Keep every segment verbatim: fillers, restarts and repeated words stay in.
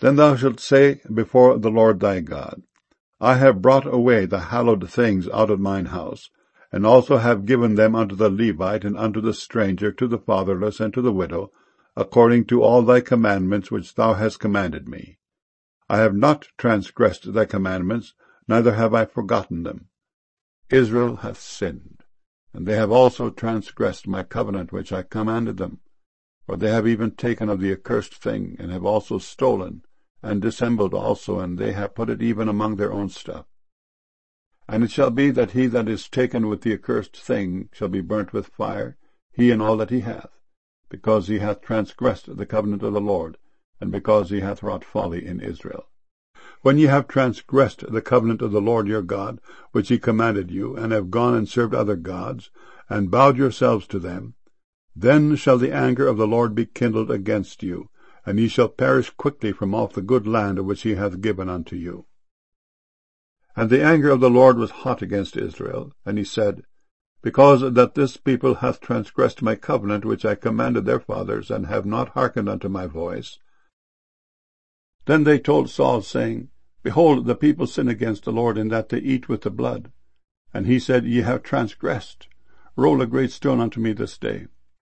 Then thou shalt say before the Lord thy God, I have brought away the hallowed things out of mine house, and also have given them unto the Levite, and unto the stranger, to the fatherless, and to the widow, according to all thy commandments which thou hast commanded me. I have not transgressed thy commandments, neither have I forgotten them. Israel hath sinned, and they have also transgressed my covenant which I commanded them. For they have even taken of the accursed thing, and have also stolen, and dissembled also, and they have put it even among their own stuff. And it shall be that he that is taken with the accursed thing shall be burnt with fire, he and all that he hath, because he hath transgressed the covenant of the Lord, and because he hath wrought folly in Israel. When ye have transgressed the covenant of the Lord your God, which he commanded you, and have gone and served other gods, and bowed yourselves to them, then shall the anger of the Lord be kindled against you, and ye shall perish quickly from off the good land which he hath given unto you. And the anger of the Lord was hot against Israel, and he said, Because that this people hath transgressed my covenant which I commanded their fathers, and have not hearkened unto my voice. Then they told Saul, saying, Behold, the people sin against the Lord, in that they eat with the blood. And he said, Ye have transgressed. Roll a great stone unto me this day.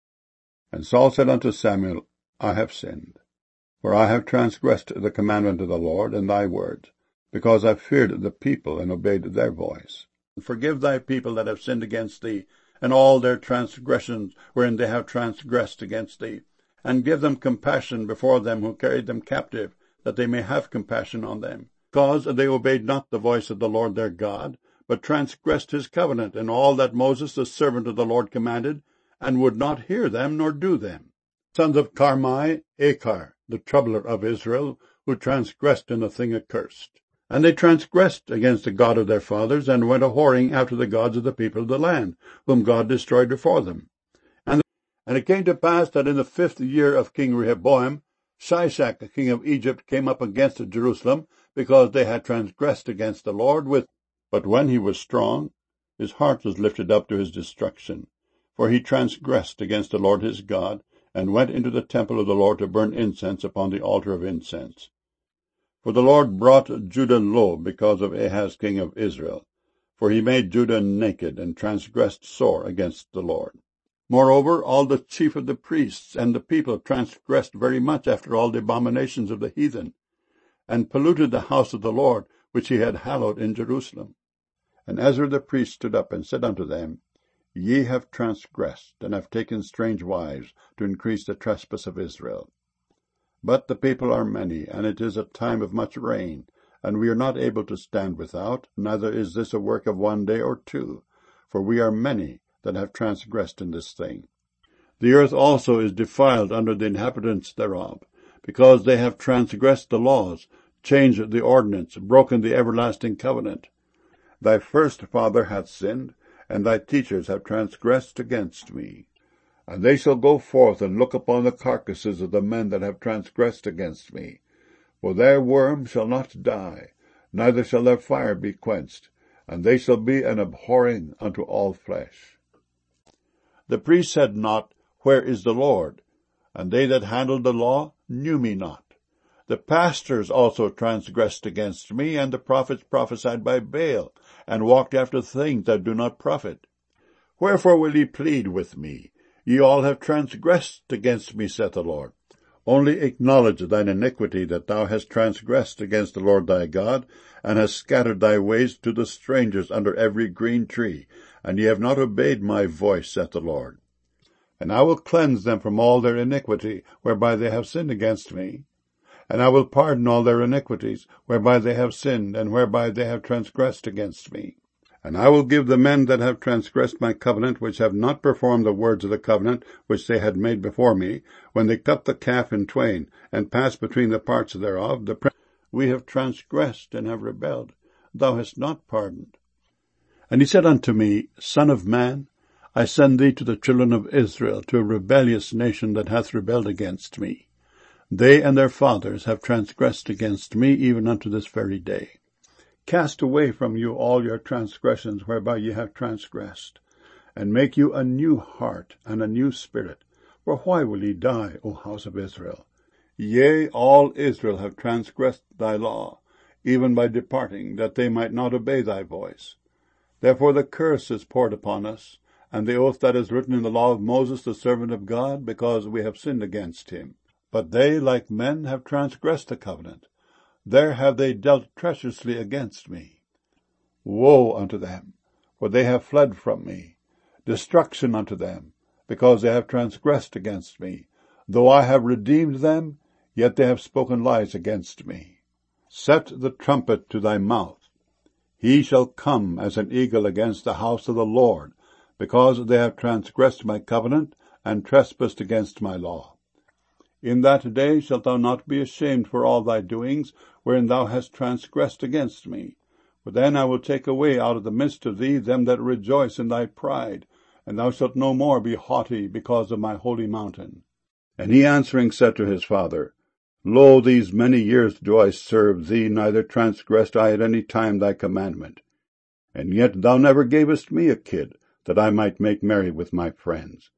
And Saul said unto Samuel, I have sinned, for I have transgressed the commandment of the Lord and thy words, because I feared the people and obeyed their voice. Forgive thy people that have sinned against thee, and all their transgressions wherein they have transgressed against thee, and give them compassion before them who carried them captive, that they may have compassion on them, because they obeyed not the voice of the Lord their God, but transgressed his covenant, and all that Moses the servant of the Lord commanded, and would not hear them nor do them. Sons of Carmi, Achar, the troubler of Israel, who transgressed in the thing accursed. And they transgressed against the God of their fathers, and went a-whoring after the gods of the people of the land, whom God destroyed before them. And, and it came to pass that in the fifth year of King Rehoboam, Shishak, king of Egypt, came up against Jerusalem, because they had transgressed against the Lord with. But when he was strong, his heart was lifted up to his destruction. For he transgressed against the Lord his God, and went into the temple of the Lord to burn incense upon the altar of incense. For the Lord brought Judah low because of Ahaz king of Israel, for he made Judah naked, and transgressed sore against the Lord. Moreover, all the chief of the priests and the people transgressed very much after all the abominations of the heathen, and polluted the house of the Lord, which he had hallowed in Jerusalem. And Ezra the priest stood up and said unto them, Ye have transgressed, and have taken strange wives, to increase the trespass of Israel. But the people are many, and it is a time of much rain, and we are not able to stand without, neither is this a work of one day or two, for we are many that have transgressed in this thing. The earth also is defiled under the inhabitants thereof, because they have transgressed the laws, changed the ordinance, broken the everlasting covenant. Thy first father hath sinned, and thy teachers have transgressed against me. And they shall go forth and look upon the carcasses of the men that have transgressed against me. For their worm shall not die, neither shall their fire be quenched, and they shall be an abhorring unto all flesh. The priest said not, Where is the Lord? And they that handled the law knew me not. The pastors also transgressed against me, and the prophets prophesied by Baal, and walked after things that do not profit. Wherefore will ye plead with me? Ye all have transgressed against me, saith the Lord. Only acknowledge thine iniquity, that thou hast transgressed against the Lord thy God, and hast scattered thy ways to the strangers under every green tree, and ye have not obeyed my voice, saith the Lord. And I will cleanse them from all their iniquity, whereby they have sinned against me. And I will pardon all their iniquities, whereby they have sinned, and whereby they have transgressed against me. And I will give the men that have transgressed my covenant, which have not performed the words of the covenant which they had made before me, when they cut the calf in twain, and passed between the parts thereof, the prince, We have transgressed and have rebelled. Thou hast not pardoned. And he said unto me, Son of man, I send thee to the children of Israel, to a rebellious nation that hath rebelled against me. They and their fathers have transgressed against me, even unto this very day. Cast away from you all your transgressions whereby ye have transgressed, and make you a new heart and a new spirit. For why will ye die, O house of Israel? Yea, all Israel have transgressed thy law, even by departing, that they might not obey thy voice. Therefore the curse is poured upon us, and the oath that is written in the law of Moses the servant of God, because we have sinned against him. But they, like men, have transgressed the covenant. There have they dealt treacherously against me. Woe unto them, for they have fled from me. Destruction unto them, because they have transgressed against me. Though I have redeemed them, yet they have spoken lies against me. Set the trumpet to thy mouth. He shall come as an eagle against the house of the Lord, because they have transgressed my covenant, and trespassed against my law. In that day shalt thou not be ashamed for all thy doings, wherein thou hast transgressed against me. For then I will take away out of the midst of thee them that rejoice in thy pride, and thou shalt no more be haughty because of my holy mountain. And he answering said to his father, Lo, these many years do I serve thee, neither transgressed I at any time thy commandment. And yet thou never gavest me a kid, that I might make merry with my friends.